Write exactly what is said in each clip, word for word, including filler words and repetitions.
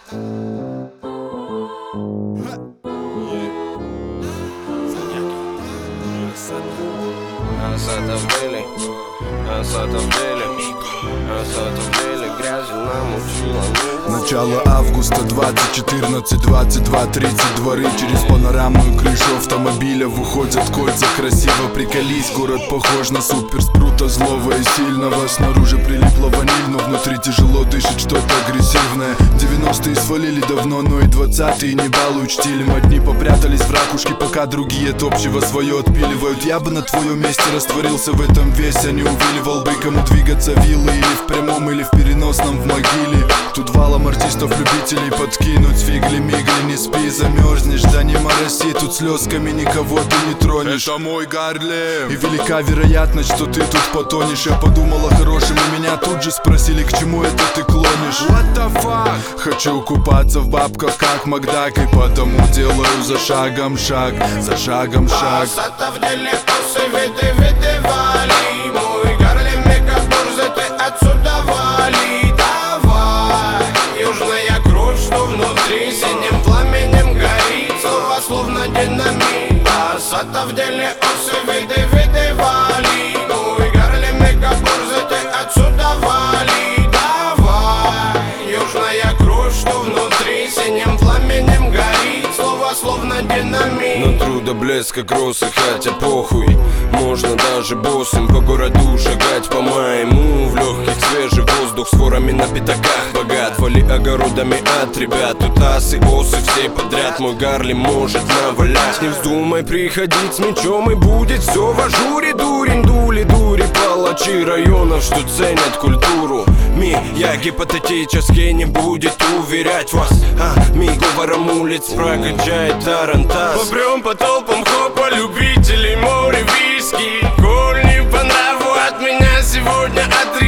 Асата в деле, Асата в деле, Асата в деле, грязью намучила. Начало августа, двадцать четырнадцать, двадцать два тридцать. Дворы через панорамную крышу автомобиля выходят кольца. Красиво приколись, город похож на суперспрута злого и сильного. Снаружи прилипла ваниль, но внутри тяжело дышит что-то агрессивное. Девяностые свалили давно, но и двадцатые не балуют штилем. Одни попрятались в ракушке, пока другие от общего свое отпиливают. Я бы на твоем месте растворился в этом весе, не увиливал бы, кому двигаться виллы, или в прямом, или в переносном в могиле. Тут валом артистов-любителей подкинуть фигли-мигли. Не спи, замерзнешь, да не мороси, тут слезками никого ты не тронешь. Это мой Гарлем. И велика вероятность, что ты тут потонешь. Я подумал о хорошем, и меня тут же спросили, к чему это ты клонишь. What the fuck? Хочу купаться в бабках, как Макдак, и потому делаю за шагом шаг, за шагом шаг. Асата в деле, усы, виды, виды, вали. Мой Гарлем, мегабурза, ты отсюда вали. Давай, южная кровь, что внутри синим пламенем горит. Слова словно динамит. Асата в деле, усы, виды, виды, вали. Мой Гарлем, мегабурза, ты отсюда вали. Давай, южная кровь, что внутри синим пламенем горит. Слова словно динамит. Но труда блеска кроссы, хотя похуй. Можно даже боссом по городу шагать по-моему. В легких свежий воздух, с ворами на пятаках богат. Вали огородами от ребят, тут асы, осы, все подряд. Мой Гарлем может навалять. Не вздумай приходить с мечом, и будет все в ажуре. Дурень, дули, дури, палачи районов, что ценят культуру. Ми, я гипотетически не будет уверять вас, а ми говором улиц прокачает тарантас. Попрем по толпам хопа, любителей море виски. Коль не по нраву от меня сегодня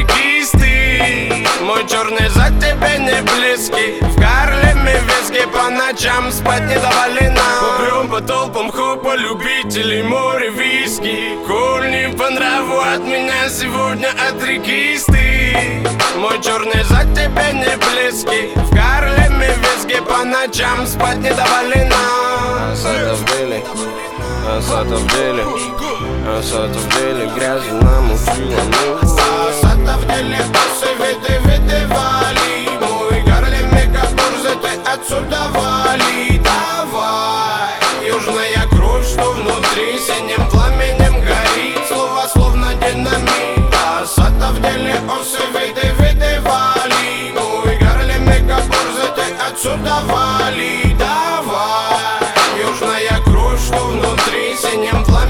отрекисты. Мой черный за тебя не близкий. В Гарлеме виски по ночам спать не доволена. Попрем по толпам хопа, любителей море виски. Коль не по нраву от меня сегодня отрекисты. Мой черный за тебя не близкий. В Гарлеме виски по ночам спать не доволена. Асата в деле, Асата в деле, Асата в деле, грязью намучила. Асата в деле, усы, виды, виды, вали. Мой Гарлем, мегабурза, ты отсюда вали. Давай, южная кровь, что внутри синим пламенем горит. Слова словно динамит. Асата в деле, усы, виды, виды, вали. Мой Гарлем, мегабурза, ты отсюда вали. Давай, южная кровь, что внутри синим пламенем